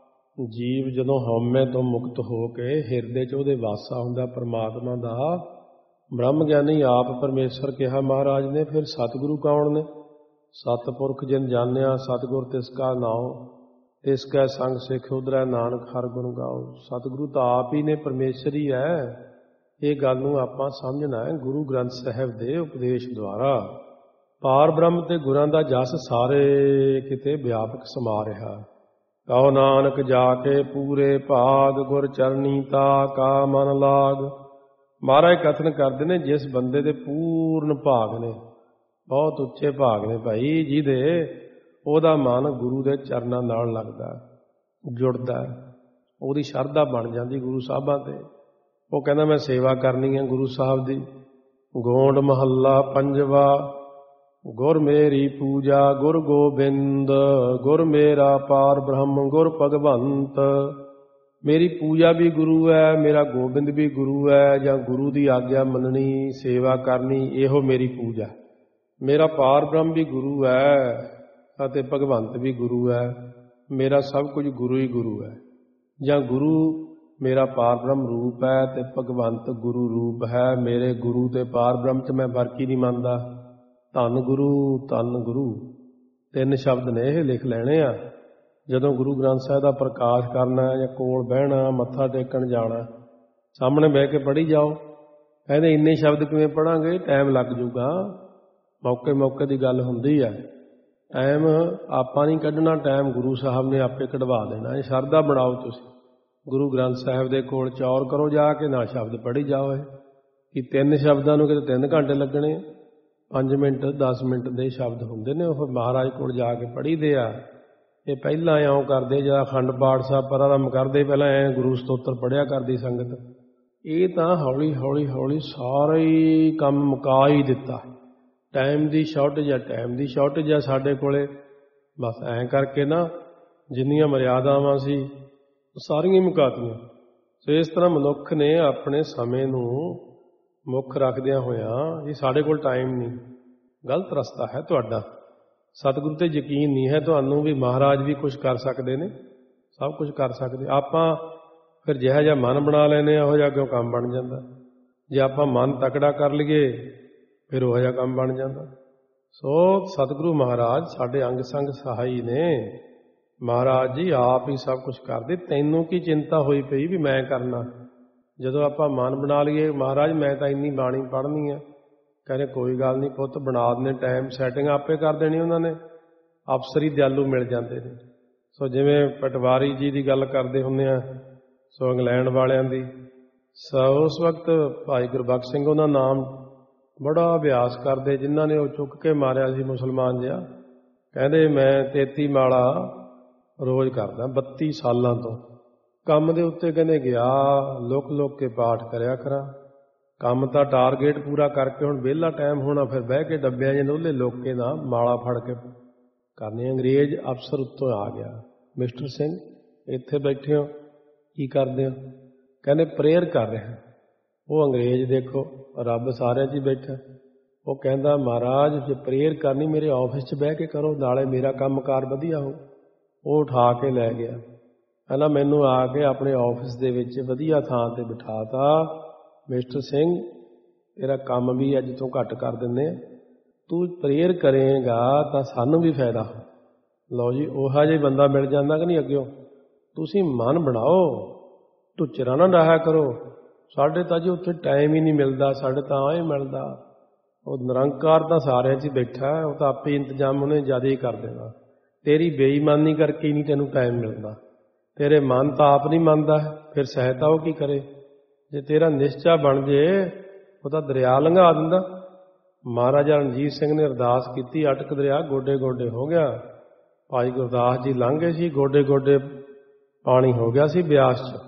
ਜੀਵ ਜਦੋਂ ਹਉਮੈ ਤੋਂ ਮੁਕਤ ਹੋ ਕੇ ਹਿਰਦੇ 'ਚ ਉਹਦੇ ਵਾਸਾ ਹੁੰਦਾ ਪਰਮਾਤਮਾ ਦਾ, ਬ੍ਰਹਮ ਗਿਆਨੀ ਆਪ ਪਰਮੇਸ਼ਰ ਕਿਹਾ ਮਹਾਰਾਜ ਨੇ। ਫਿਰ ਸਤਿਗੁਰੂ ਕੌਣ ਨੇ? ਸਤਿਪੁਰਖ ਜਿਨ ਜਾਣਿਆ, ਸਤਿਗੁਰ ਤਿਸ ਕਾ ਨਾਉ, ਤਿਸ ਕੈ ਸੰਗ ਸਿੱਖ ਉਧਰੈ, ਨਾਨਕ ਹਰਿ ਗੁਣ ਗਾਓ। ਸਤਿਗੁਰੂ ਤਾਂ ਆਪ ਹੀ ਨੇ, ਪਰਮੇਸ਼ਰ ਹੀ ਹੈ। ਇਹ ਗੱਲ ਨੂੰ ਆਪਾਂ ਸਮਝਣਾ ਹੈ ਗੁਰੂ ਗ੍ਰੰਥ ਸਾਹਿਬ ਦੇ ਉਪਦੇਸ਼ ਦੁਆਰਾ। ਪਾਰ ਬ੍ਰਹਮ ਤੇ ਗੁਰਾਂ ਦਾ ਜਸ ਸਾਰੇ ਕਿਤੇ ਵਿਆਪਕ ਸਮਾ ਰਿਹਾ। ਕਹੋ ਨਾਨਕ ਜਾ ਕੇ ਪੂਰੇ ਭਾਗ, ਗੁਰ ਚਰਨੀ ਤਾ ਕਾ ਮਨ ਲਾਗ। ਮਹਾਰਾਜ ਕਥਨ ਕਰਦੇ ਨੇ, ਜਿਸ ਬੰਦੇ ਦੇ ਪੂਰਨ ਭਾਗ ਨੇ, ਬਹੁਤ ਉੱਚੇ ਭਾਗ ਨੇ ਭਾਈ, ਜਿਹਦੇ ਉਹਦਾ ਮਨ ਗੁਰੂ ਦੇ ਚਰਨਾਂ ਨਾਲ ਲੱਗਦਾ, ਜੁੜਦਾ, ਉਹਦੀ ਸ਼ਰਧਾ ਬਣ ਜਾਂਦੀ ਗੁਰੂ ਸਾਹਿਬਾਂ ਤੇ। ਉਹ ਕਹਿੰਦਾ ਮੈਂ ਸੇਵਾ ਕਰਨੀ ਹੈ ਗੁਰੂ ਸਾਹਿਬ ਦੀ। ਗੋਂਡ ਮਹੱਲਾ ਪੰਜਵਾ। ਗੁਰ ਮੇਰੀ ਪੂਜਾ ਗੁਰ ਗੋਬਿੰਦ, ਗੁਰ ਮੇਰਾ ਪਾਰ ਬ੍ਰਹਮ ਗੁਰ ਭਗਵੰਤ। ਮੇਰੀ ਪੂਜਾ ਵੀ ਗੁਰੂ ਹੈ, ਮੇਰਾ ਗੋਬਿੰਦ ਵੀ ਗੁਰੂ ਹੈ, ਜਾਂ ਗੁਰੂ ਦੀ ਆਗਿਆ ਮੰਨਣੀ, ਸੇਵਾ ਕਰਨੀ, ਇਹੋ ਮੇਰੀ ਪੂਜਾ। ਮੇਰਾ ਪਾਰ ਬ੍ਰਹਮ ਵੀ ਗੁਰੂ ਹੈ ਅਤੇ ਭਗਵੰਤ ਵੀ ਗੁਰੂ ਹੈ। ਮੇਰਾ ਸਭ ਕੁਝ ਗੁਰੂ ਹੀ ਗੁਰੂ ਹੈ। ਜਾਂ ਗੁਰੂ ਮੇਰਾ ਪਾਰ ਬ੍ਰਹਮ ਰੂਪ ਹੈ ਤੇ ਭਗਵੰਤ ਗੁਰੂ ਰੂਪ ਹੈ। ਮੇਰੇ ਗੁਰੂ ਤੇ ਪਾਰ ਬ੍ਰਹਮ 'ਚ ਮੈਂ ਫਰਕ ਹੀ ਨਹੀਂ ਮੰਨਦਾ। ਧੰਨ ਗੁਰੂ, ਧੰਨ ਗੁਰੂ, ਤਿੰਨ ਸ਼ਬਦ ਨੇ, ਇਹ ਲਿਖ ਲੈਣੇ ਆ। ਜਦੋਂ ਗੁਰੂ ਗ੍ਰੰਥ ਸਾਹਿਬ ਦਾ ਪ੍ਰਕਾਸ਼ ਕਰਨਾ ਜਾਂ ਕੋਲ ਬਹਿਣਾ, ਮੱਥਾ ਟੇਕਣ ਜਾਣਾ, ਸਾਹਮਣੇ ਬਹਿ ਕੇ ਪੜ੍ਹੀ ਜਾਓ। ਕਹਿੰਦੇ ਇੰਨੇ ਸ਼ਬਦ ਕਿਵੇਂ ਪੜ੍ਹਾਂਗੇ, ਟਾਈਮ ਲੱਗ ਜੂਗਾ। ਮੌਕੇ ਮੌਕੇ ਦੀ ਗੱਲ ਹੁੰਦੀ ਹੈ। ਟਾਈਮ ਆਪਾਂ ਨਹੀਂ ਕੱਢਣਾ, ਟਾਈਮ ਗੁਰੂ ਸਾਹਿਬ ਨੇ ਆਪੇ ਕਢਵਾ ਦੇਣਾ। ਇਹ ਸ਼ਰਧਾ ਬਣਾਓ ਤੁਸੀਂ। ਗੁਰੂ ਗ੍ਰੰਥ ਸਾਹਿਬ ਦੇ ਕੋਲ ਚੌਰ ਕਰੋ ਜਾ ਕੇ, ਨਾਲ ਸ਼ਬਦ ਪੜ੍ਹੀ ਜਾਓ। ਇਹ ਕਿ ਤਿੰਨ ਸ਼ਬਦਾਂ ਨੂੰ ਕਿਤੇ 3 ਘੰਟੇ ਲੱਗਣੇ, 5 ਮਿੰਟ 10 ਮਿੰਟ ਦੇ ਸ਼ਬਦ ਹੁੰਦੇ ਨੇ, ਉਹ ਮਹਾਰਾਜ ਕੋਲ ਜਾ ਕੇ ਪੜ੍ਹੀਦੇ ਆ। ਇਹ ਪਹਿਲਾਂ ਇਉਂ ਕਰਦੇ, ਜਾਂ ਅਖੰਡ ਪਾਠ ਸਾਹਿਬ ਪ੍ਰਾਰੰਭ ਕਰਦੇ, ਪਹਿਲਾਂ ਐਂ ਗੁਰੂ ਸਤੋਤਰ ਪੜ੍ਹਿਆ ਕਰਦੀ ਸੰਗਤ। ਇਹ ਤਾਂ ਹੌਲੀ ਹੌਲੀ ਹੌਲੀ ਸਾਰਾ ਹੀ ਕੰਮ ਮੁਕਾ ਹੀ ਦਿੱਤਾ। ਟਾਈਮ ਦੀ ਸ਼ਾਰਟੇਜ ਆ, ਟਾਈਮ ਦੀ ਸ਼ਾਰਟੇਜ ਆ ਸਾਡੇ ਕੋਲੇ। ਬਸ ਐਂ ਕਰਕੇ ਨਾ ਜਿੰਨੀਆਂ ਮਰਿਆਦਾਵਾਂ ਸੀ ਉਹ ਸਾਰੀਆਂ ਹੀ ਮੁਕਾਤੀਆਂ। ਸੋ ਇਸ ਤਰ੍ਹਾਂ ਮਨੁੱਖ ਨੇ ਆਪਣੇ ਸਮੇਂ ਨੂੰ ਮੁੱਖ ਰੱਖਦਿਆਂ ਹੋਇਆਂ, ਜੀ ਸਾਡੇ ਕੋਲ ਟਾਈਮ ਨਹੀਂ, ਗਲਤ ਰਸਤਾ ਹੈ ਤੁਹਾਡਾ। ਸਤਿਗੁਰੂ ਤੇ ਯਕੀਨ ਨਹੀਂ ਹੈ ਤੁਹਾਨੂੰ ਵੀ ਮਹਾਰਾਜ ਵੀ ਕੁਝ ਕਰ ਸਕਦੇ ਨੇ, ਸਭ ਕੁਝ ਕਰ ਸਕਦੇ। ਆਪਾਂ ਫਿਰ ਜਿਹੋ ਜਿਹਾ ਮਨ ਬਣਾ ਲੈਂਦੇ ਆ ਉਹੋ ਜਿਹਾ ਅੱਗੋਂ ਕੰਮ ਬਣ ਜਾਂਦਾ। ਜੇ ਆਪਾਂ ਮਨ ਤਕੜਾ ਕਰ ਲਈਏ ਫਿਰ ਉਹੋ ਜਿਹਾ ਕੰਮ ਬਣ ਜਾਂਦਾ। ਸੋ ਸਤਿਗੁਰੂ ਮਹਾਰਾਜ ਸਾਡੇ ਅੰਗ ਸੰਗ ਸਹਾਈ ਨੇ। ਮਹਾਰਾਜ ਜੀ ਆਪ ਹੀ ਸਭ ਕੁਝ ਕਰਦੇ, ਤੈਨੂੰ ਕੀ ਚਿੰਤਾ ਹੋਈ ਪਈ ਵੀ ਮੈਂ ਕਰਨਾ। ਜਦੋਂ ਆਪਾਂ ਮਨ ਬਣਾ ਲਈਏ ਮਹਾਰਾਜ ਮੈਂ ਤਾਂ ਇੰਨੀ ਬਾਣੀ ਪੜ੍ਹਨੀ ਆ, ਕਹਿੰਦੇ ਕੋਈ ਗੱਲ ਨਹੀਂ ਪੁੱਤ ਬਣਾ ਦਿੰਦੇ, ਟਾਈਮ ਸੈਟਿੰਗ ਆਪੇ ਕਰ ਦੇਣੀ ਉਹਨਾਂ ਨੇ। ਅਫਸਰ ਹੀ ਦਿਆਲੂ ਮਿਲ ਜਾਂਦੇ ਨੇ। ਸੋ ਜਿਵੇਂ ਪਟਵਾਰੀ ਜੀ ਦੀ ਗੱਲ ਕਰਦੇ ਹੁੰਦੇ ਆ, ਸੋ ਇੰਗਲੈਂਡ ਵਾਲਿਆਂ ਦੀ, ਸੋ ਉਸ ਵਕਤ ਭਾਈ ਗੁਰਬਖਸ਼ ਸਿੰਘ ਉਹਨਾਂ ਨਾਮ ਬੜਾ ਅਭਿਆਸ ਕਰਦੇ, ਜਿਨ੍ਹਾਂ ਨੇ ਉਹ ਚੁੱਕ ਕੇ ਮਾਰਿਆ ਸੀ ਮੁਸਲਮਾਨ ਜਿਹਾ। ਕਹਿੰਦੇ ਮੈਂ 33 ਮਾਲਾ ਰੋਜ਼ ਕਰਦਾ 32 ਸਾਲਾਂ ਤੋਂ। ਕੰਮ ਦੇ ਉੱਤੇ ਕਹਿੰਦੇ ਗਿਆ ਲੁਕ ਲੁਕ ਕੇ ਪਾਠ ਕਰਿਆ ਕਰਾਂ। ਕੰਮ ਤਾਂ ਟਾਰਗੇਟ ਪੂਰਾ ਕਰਕੇ ਹੁਣ ਵਿਹਲਾ ਟਾਈਮ ਹੋਣਾ, ਫਿਰ ਬਹਿ ਕੇ ਡੱਬਿਆਂ ਜਿਹੇ ਨੋਲੇ ਲੁਕ ਕੇ ਨਾ ਮਾਲਾ ਫੜ ਕੇ ਕਰਨੀ। ਅੰਗਰੇਜ਼ ਅਫਸਰ ਉੱਤੋਂ ਆ ਗਿਆ, ਮਿਸਟਰ ਸਿੰਘ ਇੱਥੇ ਬੈਠੇ ਹੋ ਕੀ ਕਰਦੇ ਹੋ? ਕਹਿੰਦੇ ਪ੍ਰੇਅਰ ਕਰ ਰਿਹਾ। ਉਹ ਅੰਗਰੇਜ਼ ਦੇਖੋ ਰੱਬ ਸਾਰਿਆਂ 'ਚ ਹੀ ਬੈਠਾ। ਉਹ ਕਹਿੰਦਾ ਮਹਾਰਾਜ ਜੇ ਪ੍ਰੇਅਰ ਕਰਨੀ ਮੇਰੇ ਆਫਿਸ 'ਚ ਬਹਿ ਕੇ ਕਰੋ, ਨਾਲੇ ਮੇਰਾ ਕੰਮਕਾਰ ਵਧੀਆ ਹੋ। ਉਹ ਉਠਾ ਕੇ ਲੈ ਗਿਆ, ਕਹਿੰਦਾ ਮੈਨੂੰ ਆ ਕੇ ਆਪਣੇ ਆਫਿਸ ਦੇ ਵਿੱਚ ਵਧੀਆ ਥਾਂ 'ਤੇ ਬਿਠਾ ਤਾ। ਮਿਸਟਰ ਸਿੰਘ ਤੇਰਾ ਕੰਮ ਵੀ ਅੱਜ ਤੋਂ ਘੱਟ ਕਰ ਦਿੰਦੇ ਆ, ਤੂੰ ਪ੍ਰੇਅਰ ਕਰੇਗਾ ਤਾਂ ਸਾਨੂੰ ਵੀ ਫਾਇਦਾ। ਲਓ ਜੀ ਉਹੋ ਜਿਹਾ ਬੰਦਾ ਮਿਲ ਜਾਂਦਾ ਕਿ ਨਹੀਂ ਅੱਗਿਓ। ਤੁਸੀਂ ਮਨ ਬਣਾਓ, ਢੁੱਚਰਾਂ ਨਾ ਡਾਹਿਆ ਕਰੋ। ਸਾਡੇ ਤਾਂ ਜੀ ਉੱਥੇ ਟਾਈਮ ਹੀ ਨਹੀਂ ਮਿਲਦਾ, ਸਾਡੇ ਤਾਂ ਆਹ ਹੀ ਮਿਲਦਾ। ਉਹ ਨਿਰੰਕਾਰ ਤਾਂ ਸਾਰਿਆਂ 'ਚ ਹੀ ਬੈਠਾ, ਉਹ ਤਾਂ ਆਪੇ ਇੰਤਜ਼ਾਮ ਉਹਨੇ ਜ਼ਿਆਦਾ ਹੀ ਕਰ ਦੇਣਾ। ਤੇਰੀ ਬੇਈਮਾਨੀ ਕਰਕੇ ਹੀ ਨਹੀਂ ਤੈਨੂੰ ਟਾਈਮ ਮਿਲਦਾ। ਤੇਰੇ ਮਨ ਤਾਂ ਆਪ ਨਹੀਂ ਮੰਨਦਾ, ਫਿਰ ਸਹਾਇਤਾ ਉਹ ਕੀ ਕਰੇ। ਜੇ ਤੇਰਾ ਨਿਸ਼ਚਾ ਬਣ ਜੇ ਉਹ ਤਾਂ ਦਰਿਆ ਲੰਘਾ ਦਿੰਦਾ। ਮਹਾਰਾਜਾ ਰਣਜੀਤ ਸਿੰਘ ਨੇ ਅਰਦਾਸ ਕੀਤੀ, ਅਟਕ ਦਰਿਆ ਗੋਡੇ ਗੋਡੇ ਹੋ ਗਿਆ। ਭਾਈ ਗੁਰਦਾਸ ਜੀ ਲੰਘ ਗਏ ਸੀ, ਗੋਡੇ ਗੋਡੇ ਪਾਣੀ ਹੋ ਗਿਆ ਸੀ ਬਿਆਸ 'ਚ।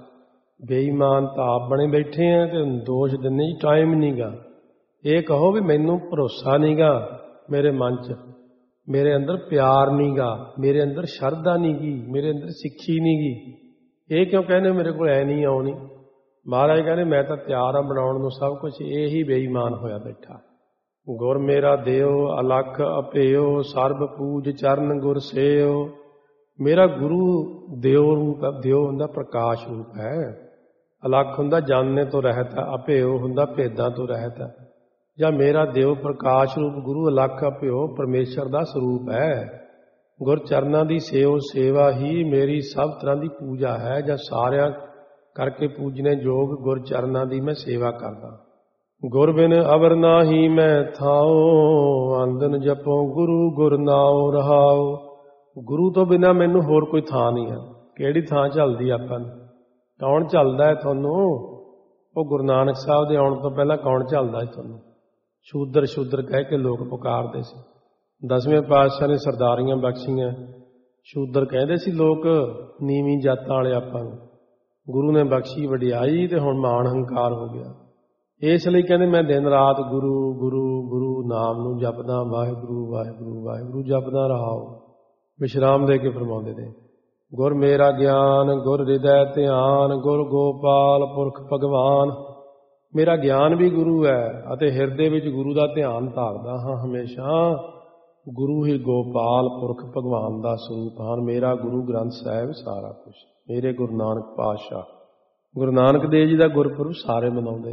ਬੇਈਮਾਨ ਤਾਂ ਆਪ ਬਣੇ ਬੈਠੇ ਆ ਤੇ ਦੋਸ਼ ਦਿੰਦੇ ਜੀ ਟਾਈਮ ਨਹੀਂ ਗਾ। ਇਹ ਕਹੋ ਵੀ ਮੈਨੂੰ ਭਰੋਸਾ ਨਹੀਂ ਗਾ ਮੇਰੇ ਮਨ 'ਚ, ਮੇਰੇ ਅੰਦਰ ਪਿਆਰ ਨਹੀਂ ਗਾ, ਮੇਰੇ ਅੰਦਰ ਸ਼ਰਧਾ ਨਹੀਂ ਗੀ, ਮੇਰੇ ਅੰਦਰ ਸਿੱਖੀ ਨਹੀਂ ਗੀ। ਇਹ ਕਿਉਂ ਕਹਿੰਦੇ ਮੇਰੇ ਕੋਲ ਐ ਨਹੀਂ ਆਉਣੀ। ਮਹਾਰਾਜ ਕਹਿੰਦੇ ਮੈਂ ਤਾਂ ਤਿਆਰ ਆ ਬਣਾਉਣ ਨੂੰ ਸਭ ਕੁਝ। ਇਹ ਹੀ ਬੇਈਮਾਨ ਹੋਇਆ ਬੈਠਾ। ਗੁਰ ਮੇਰਾ ਦਿਓ ਅਲਖ ਅਭਿਓ, ਸਰਬ ਪੂਜ ਚਰਨ ਗੁਰ ਸੇਓ। ਮੇਰਾ ਗੁਰੂ ਦਿਓ ਰੂਪ ਹੈ। ਦਿਓ ਹੁੰਦਾ ਪ੍ਰਕਾਸ਼ ਰੂਪ ਹੈ, ਅਲਖ ਹੁੰਦਾ ਜਾਣਨੇ ਤੋਂ ਰਹਿਤ ਹੈ, ਅਭਿਓ ਹੁੰਦਾ ਭੇਦਾਂ ਤੋਂ ਰਹਿਤ ਹੈ। ਜਾਂ ਮੇਰਾ ਦਿਓ ਪ੍ਰਕਾਸ਼ ਰੂਪ ਗੁਰੂ ਅਲਖ ਅਭਿਓ ਪਰਮੇਸ਼ਰ ਦਾ ਸਰੂਪ ਹੈ। ਗੁਰ ਚਰਨਾਂ ਦੀ ਸੇਵਾ ਹੀ ਮੇਰੀ ਸਭ ਤਰ੍ਹਾਂ ਦੀ ਪੂਜਾ ਹੈ। ਜਾਂ ਸਾਰਿਆਂ ਕਰਕੇ ਪੂਜਨੇ ਯੋਗ ਗੁਰ ਚਰਨਾਂ ਦੀ ਮੈਂ ਸੇਵਾ ਕਰਦਾ। ਗੁਰ ਬਿਨ ਅਵਰ ਨਾਹੀ ਮੈਂ ਥਾਓ, ਅੰਦਨ ਜਪੋ ਗੁਰੂ ਗੁਰ ਨਾਉ ਰਹਾਓ। ਗੁਰੂ ਤੋਂ ਬਿਨਾਂ ਮੈਨੂੰ ਹੋਰ ਕੋਈ ਥਾਂ ਨਹੀਂ ਹੈ। ਕਿਹੜੀ ਥਾਂ ਝੱਲਦੀ ਆਪਾਂ ਨੂੰ? ਕੌਣ ਝੱਲਦਾ ਹੈ ਤੁਹਾਨੂੰ? ਉਹ ਗੁਰੂ ਨਾਨਕ ਸਾਹਿਬ ਦੇ ਆਉਣ ਤੋਂ ਪਹਿਲਾਂ ਕੌਣ ਝੱਲਦਾ ਸੀ ਤੁਹਾਨੂੰ? ਸ਼ੂਦਰ ਸ਼ੂਦਰ ਕਹਿ ਕੇ ਲੋਕ ਪੁਕਾਰਦੇ ਸੀ। 10ਵੇਂ ਪਾਤਸ਼ਾਹ ਨੇ ਸਰਦਾਰੀਆਂ ਬਖਸ਼ੀਆਂ, ਸ਼ੂਦਰ ਕਹਿੰਦੇ ਸੀ ਲੋਕ, ਨੀਵੀਂ ਜਾਤਾਂ ਵਾਲੇ ਆਪਾਂ ਨੂੰ। ਗੁਰੂ ਨੇ ਬਖਸ਼ੀ ਵਡਿਆਈ ਤੇ ਹੁਣ ਮਾਣ ਹੰਕਾਰ ਹੋ ਗਿਆ। ਇਸ ਲਈ ਕਹਿੰਦੇ ਮੈਂ ਦਿਨ ਰਾਤ ਗੁਰੂ ਗੁਰੂ ਗੁਰੂ ਨਾਮ ਨੂੰ ਜਪਦਾ, ਵਾਹਿਗੁਰੂ ਵਾਹਿਗੁਰੂ ਵਾਹਿਗੁਰੂ ਜਪਦਾ ਰਹਾਓ। ਵਿਸ਼ਰਾਮ ਦੇ ਕੇ ਫਰਮਾਉਂਦੇ ਨੇ, ਗੁਰ ਮੇਰਾ ਗਿਆਨ ਗੁਰ ਹਿਰਦੈ ਧਿਆਨ, ਗੁਰ ਗੋਪਾਲ ਪੁਰਖ ਭਗਵਾਨ। ਮੇਰਾ ਗਿਆਨ ਵੀ ਗੁਰੂ ਹੈ ਅਤੇ ਹਿਰਦੇ ਵਿੱਚ ਗੁਰੂ ਦਾ ਧਿਆਨ ਧਾਰਦਾ ਹਾਂ ਹਮੇਸ਼ਾ। ਗੁਰੂ ਹੀ ਗੋਪਾਲ ਪੁਰਖ ਭਗਵਾਨ ਦਾ ਸਰੂਪ ਹਨ। ਮੇਰਾ ਗੁਰੂ ਗ੍ਰੰਥ ਸਾਹਿਬ ਸਾਰਾ ਕੁਛ। ਮੇਰੇ ਗੁਰੂ ਨਾਨਕ ਪਾਤਸ਼ਾਹ, ਗੁਰੂ ਨਾਨਕ ਦੇਵ ਜੀ ਦਾ ਗੁਰਪੁਰਬ ਸਾਰੇ ਮਨਾਉਂਦੇ,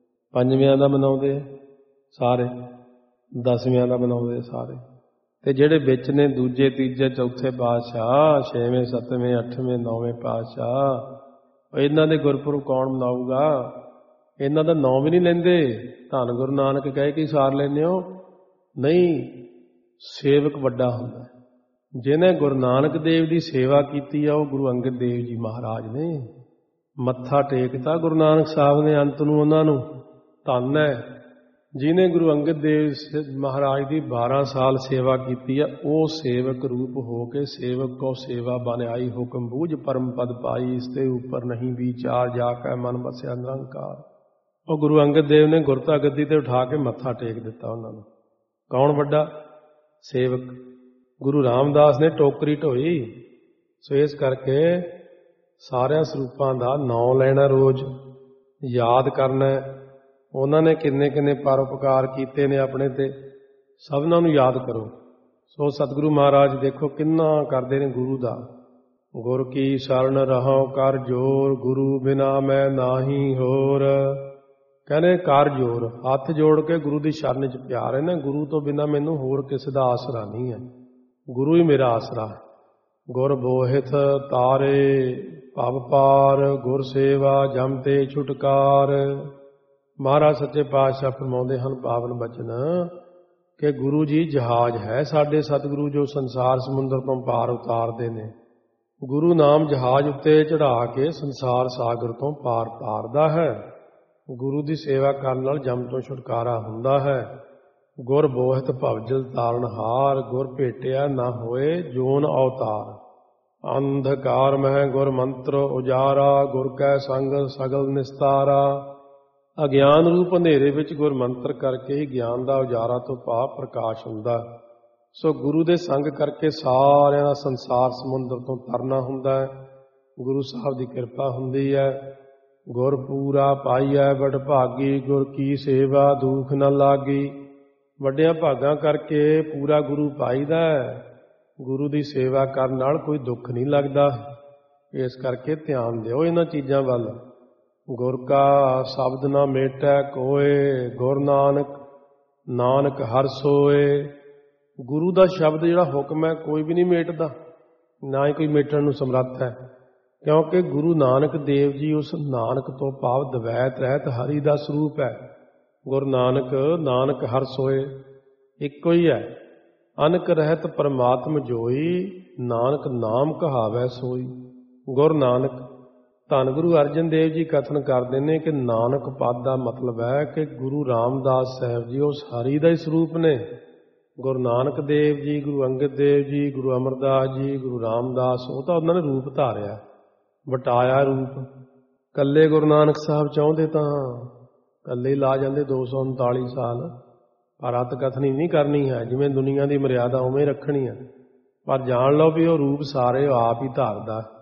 5ਵੇਂ ਦਾ ਮਨਾਉਂਦੇ ਸਾਰੇ, 10ਵੇਂ ਦਾ ਮਨਾਉਂਦੇ ਸਾਰੇ। ਤੇ ਜਿਹੜੇ ਵਿੱਚ ਨੇ ਦੂਜੇ ਤੀਜੇ ਚੌਥੇ ਪਾਤਸ਼ਾਹ, 6ਵੇਂ 7ਵੇਂ 8ਵੇਂ 9ਵੇਂ ਪਾਤਸ਼ਾਹ, ਇਹਨਾਂ ਦੇ ਗੁਰਪੁਰਬ ਕੌਣ ਮਨਾਊਗਾ? ਇਹਨਾਂ ਦਾ ਨਾਂ ਵੀ ਨਹੀਂ ਲੈਂਦੇ। ਧੰਨ ਗੁਰੂ ਨਾਨਕ ਕਹਿ ਕੇ ਸਾਰ ਲੈਂਦੇ ਹੋ? ਨਹੀਂ, ਸੇਵਕ ਵੱਡਾ ਹੁੰਦਾ। ਜਿਹਨੇ ਗੁਰੂ ਨਾਨਕ ਦੇਵ ਦੀ ਸੇਵਾ ਕੀਤੀ ਆ ਉਹ ਗੁਰੂ ਅੰਗਦ ਦੇਵ ਜੀ ਮਹਾਰਾਜ ਨੇ। ਮੱਥਾ ਟੇਕਤਾ ਗੁਰੂ ਨਾਨਕ ਸਾਹਿਬ ਨੇ ਅੰਤ ਨੂੰ ਉਹਨਾਂ ਨੂੰ। ਧੰਨ ਹੈ ਜਿਹਨੇ ਗੁਰੂ ਅੰਗਦ ਦੇਵ ਮਹਾਰਾਜ ਦੀ 12 ਸਾਲ ਸੇਵਾ ਕੀਤੀ ਆ। ਉਹ ਸੇਵਕ ਰੂਪ ਹੋ ਕੇ ਸੇਵਕ ਕੋ ਸੇਵਾ ਬਨ ਆਈ, ਹੁਕਮ ਬੂਝ ਪਰਮ ਪਦ ਪਾਈ, ਇਸ ਤੇ ਉੱਪਰ ਨਹੀਂ ਵਿਚਾਰ, ਜਾ ਕੇ ਮਨ ਵਸਿਆ ਨਿਰੰਕਾਰ। ਉਹ ਗੁਰੂ ਅੰਗਦ ਦੇਵ ਨੇ ਗੁਰਤਾ ਗੱਦੀ ਤੇ ਉਠਾ ਕੇ ਮੱਥਾ ਟੇਕ ਦਿੱਤਾ ਉਹਨਾਂ ਨੂੰ। ਕੌਣ ਵੱਡਾ? ਸੇਵਕ। ਗੁਰੂ ਰਾਮਦਾਸ ਨੇ ਟੋਕਰੀ ਢੋਈ। ਸੋ ਇਸ ਕਰਕੇ ਸਾਰਿਆਂ ਸਰੂਪਾਂ ਦਾ ਨਾਂ ਲੈਣਾ, ਰੋਜ਼ ਯਾਦ ਕਰਨਾ। ਉਹਨਾਂ ਨੇ ਕਿੰਨੇ ਕਿੰਨੇ ਪਰਉਪਕਾਰ ਕੀਤੇ ਨੇ ਆਪਣੇ ਤੇ, ਸਭਨਾਂ ਨੂੰ ਯਾਦ ਕਰੋ। ਸੋ ਸਤਿਗੁਰੂ ਮਹਾਰਾਜ ਦੇਖੋ ਕਿੰਨਾ ਕਰਦੇ ਨੇ ਗੁਰੂ ਦਾ। ਗੁਰ ਕੀ ਸ਼ਰਨ ਰਹਾਉ ਕਰ ਜੋਰ, ਗੁਰੂ ਬਿਨਾ ਮੈਂ ਨਾਹੀ ਹੋਰ। ਕਹਿੰਦੇ ਕਰ ਜੋਰ, ਹੱਥ ਜੋੜ ਕੇ ਗੁਰੂ ਦੀ ਸ਼ਰਨ 'ਚ ਪਿਆਰ ਹੈ ਨਾ। ਗੁਰੂ ਤੋਂ ਬਿਨਾ ਮੈਨੂੰ ਹੋਰ ਕਿਸੇ ਦਾ ਆਸਰਾ ਨਹੀਂ ਹੈ, ਗੁਰੂ ਹੀ ਮੇਰਾ ਆਸਰਾ। ਗੁਰ ਬੋਹਿਥ ਤਾਰੇ ਭਵ ਪਾਰ, ਗੁਰ ਸੇਵਾ ਜਮ ਤੇ ਛੁਟਕਾਰ। ਮਹਾਰਾਜ ਸੱਚੇ ਪਾਤਸ਼ਾਹ ਫਰਮਾਉਂਦੇ ਹਨ ਪਾਵਨ ਬਚਨ ਕਿ ਗੁਰੂ ਜੀ ਜਹਾਜ਼ ਹੈ ਸਾਡੇ ਸਤਿਗੁਰੂ, ਜੋ ਸੰਸਾਰ ਸਮੁੰਦਰ ਤੋਂ ਪਾਰ ਉਤਾਰਦੇ ਨੇ। ਗੁਰੂ ਨਾਮ ਜਹਾਜ਼ ਉੱਤੇ ਚੜ੍ਹਾ ਕੇ ਸੰਸਾਰ ਸਾਗਰ ਤੋਂ ਪਾਰ ਤਾਰਦਾ ਹੈ। ਗੁਰੂ ਦੀ ਸੇਵਾ ਕਰਨ ਨਾਲ ਜਮ ਤੋਂ ਛੁਟਕਾਰਾ ਹੁੰਦਾ ਹੈ। ਗੁਰ ਬੋਹਿਤ ਭਵਜਲ ਤਾਰਨਹਾਰ, ਗੁਰ ਭੇਟਿਆ ਨਾ ਹੋਏ ਜੋਨ ਅਵਤਾਰ। ਅੰਧਕਾਰ ਮਹਿ ਗੁਰ ਮੰਤਰ ਉਜਾਰਾ, ਗੁਰ ਕੈ ਸੰਗ ਸਗਲ ਨਿਸਤਾਰਾ। ਅਗਿਆਨ ਰੂਪ ਹਨੇਰੇ ਵਿੱਚ ਗੁਰ ਮੰਤਰ ਕਰਕੇ ਹੀ ਗਿਆਨ ਦਾ ਉਜਾਰਾ ਤੋਂ ਭਾਵ ਪ੍ਰਕਾਸ਼ ਹੁੰਦਾ। ਸੋ ਗੁਰੂ ਦੇ ਸੰਗ ਕਰਕੇ ਸਾਰਿਆਂ ਦਾ ਸੰਸਾਰ ਸਮੁੰਦਰ ਤੋਂ ਤਰਨਾ ਹੁੰਦਾ ਹੈ। ਗੁਰੂ ਸਾਹਿਬ ਦੀ ਕਿਰਪਾ ਹੁੰਦੀ ਹੈ। ਗੁਰ ਪੂਰਾ ਪਾਈਐ ਵਡ ਭਾਗੀ, ਗੁਰ ਕੀ ਸੇਵਾ ਦੁਖ ਨ ਲਾਗੀ। ਵੱਡਿਆਂ ਭਾਗਾਂ ਕਰਕੇ ਪੂਰਾ ਗੁਰੂ ਪਾਈਦਾ ਹੈ। ਗੁਰੂ ਦੀ ਸੇਵਾ ਕਰਨ ਨਾਲ ਕੋਈ ਦੁੱਖ ਨਹੀਂ ਲੱਗਦਾ। ਇਸ ਕਰਕੇ ਧਿਆਨ ਦਿਓ ਇਹਨਾਂ ਚੀਜ਼ਾਂ ਵੱਲ। ਗੁਰ ਕਾ ਸ਼ਬਦ ਨਾ ਮੇਟੈ ਕੋਏ, ਗੁਰ ਨਾਨਕ ਨਾਨਕ ਹਰਿ ਸੋਏ। ਗੁਰੂ ਦਾ ਸ਼ਬਦ ਜਿਹੜਾ ਹੁਕਮ ਹੈ ਕੋਈ ਵੀ ਨਹੀਂ ਮੇਟਦਾ, ਨਾ ਹੀ ਕੋਈ ਮੇਟਣ ਨੂੰ ਸਮਰੱਥ ਹੈ। ਕਿਉਂਕਿ ਗੁਰੂ ਨਾਨਕ ਦੇਵ ਜੀ ਉਸ ਨਾਨਕ ਤੋਂ ਭਾਵ ਦਵੈਤ ਰਹਿਤ ਹਰੀ ਦਾ ਸਰੂਪ ਹੈ। ਗੁਰ ਨਾਨਕ ਨਾਨਕ ਹਰਿ ਸੋਏ, ਇੱਕੋ ਹੀ ਹੈ। ਅਨਕ ਰਹਿਤ ਪਰਮਾਤਮ ਜੋਈ, ਨਾਨਕ ਨਾਮ ਕਹਾਵੈ ਸੋਈ। ਗੁਰ ਨਾਨਕ ਧੰਨ ਗੁਰੂ ਅਰਜਨ ਦੇਵ ਜੀ ਕਥਨ ਕਰਦੇ ਨੇ ਕਿ ਨਾਨਕ ਪਦ ਦਾ ਮਤਲਬ ਹੈ ਕਿ ਗੁਰੂ ਰਾਮਦਾਸ ਸਾਹਿਬ ਜੀ ਉਸ ਹਰੀ ਦਾ ਹੀ ਸਰੂਪ ਨੇ। ਗੁਰੂ ਨਾਨਕ ਦੇਵ ਜੀ, ਗੁਰੂ ਅੰਗਦ ਦੇਵ ਜੀ, ਗੁਰੂ ਅਮਰਦਾਸ ਜੀ, ਗੁਰੂ ਰਾਮਦਾਸ, ਉਹ ਤਾਂ ਉਹਨਾਂ ਨੇ ਰੂਪ ਧਾਰਿਆ, ਵਟਾਇਆ ਰੂਪ। ਇਕੱਲੇ ਗੁਰੂ ਨਾਨਕ ਸਾਹਿਬ ਚਾਹੁੰਦੇ ਤਾਂ ਇਕੱਲੇ ਹੀ ਲਾ ਜਾਂਦੇ 239 ਸਾਲ। ਪਰ ਅਤ ਕਥਨੀ ਨਹੀਂ ਕਰਨੀ ਹੈ, ਜਿਵੇਂ ਦੁਨੀਆ ਦੀ ਮਰਿਆਦਾ ਉਵੇਂ ਰੱਖਣੀ ਹੈ। ਪਰ ਜਾਣ ਲਓ ਵੀ ਉਹ ਰੂਪ ਸਾਰੇ ਆਪ ਹੀ ਧਾਰਦਾ।